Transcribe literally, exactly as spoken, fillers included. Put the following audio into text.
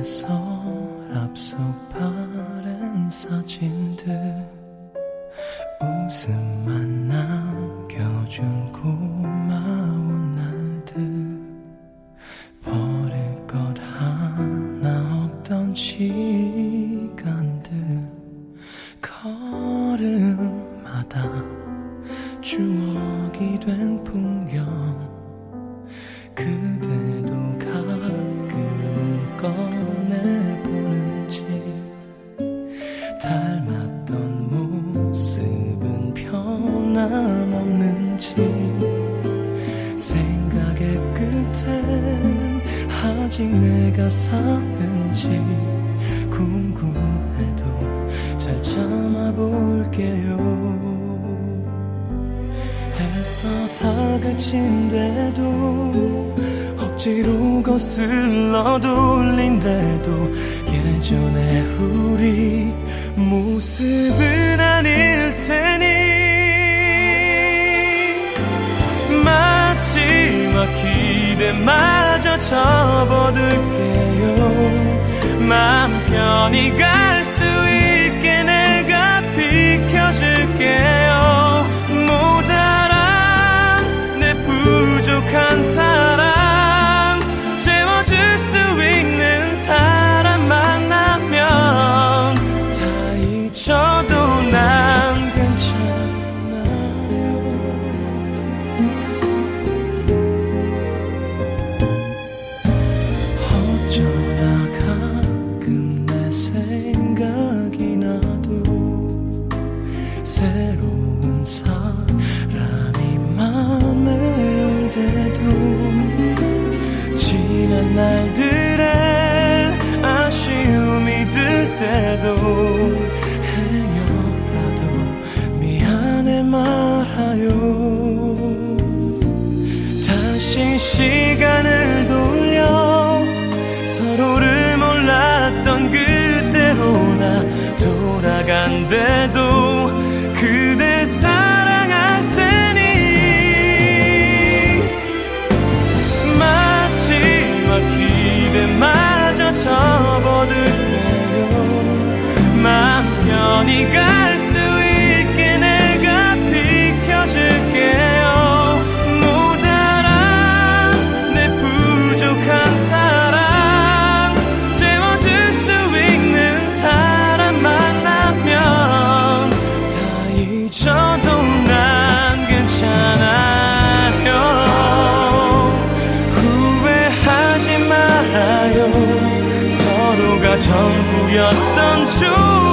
서랍 속 바른 사진들 웃음만 남겨준 고마운 날들 버릴 것 하나 없던 시간들 걸음마다 추억이 된 풍경 그대도 가끔은 꺼내보는지 닮았던 모습은 변함없는지 생각의 끝엔 아직 내가 사는지 궁금해도 잘 참아볼게요. 애써 다그친데도 억지로 거슬러 돌린데도 예전의 우리 모습은 아닐 테니 마지막 기대마저 접어둘게요. 맘 편히 갈 수 있게 내가 비켜줄게요. 모자란 내 부족한 사랑 채워줄 수 있는 사람 만나면 다 잊혀도 난 괜찮아요. 어쩌다 가끔 내 생각이 나도 새로운 사람이 맘에 온데도 지난 날들의 아쉬움이 들 때도 행여라도 미안해 말아요. 다시 시간을 돌려 서로를 몰랐던 그때로 나 돌아간대도 그대 사랑할 테니 마지막 기대마저 접어둘게요. 맘 편히 갈 수 있게 내가 비켜줄게요. 모자란 내 부족한 사랑 채워줄 수 있는 사람 만나면 다 잊어도 난 괜찮아요. 후회하지 말아요. 서로가 전부였던 줄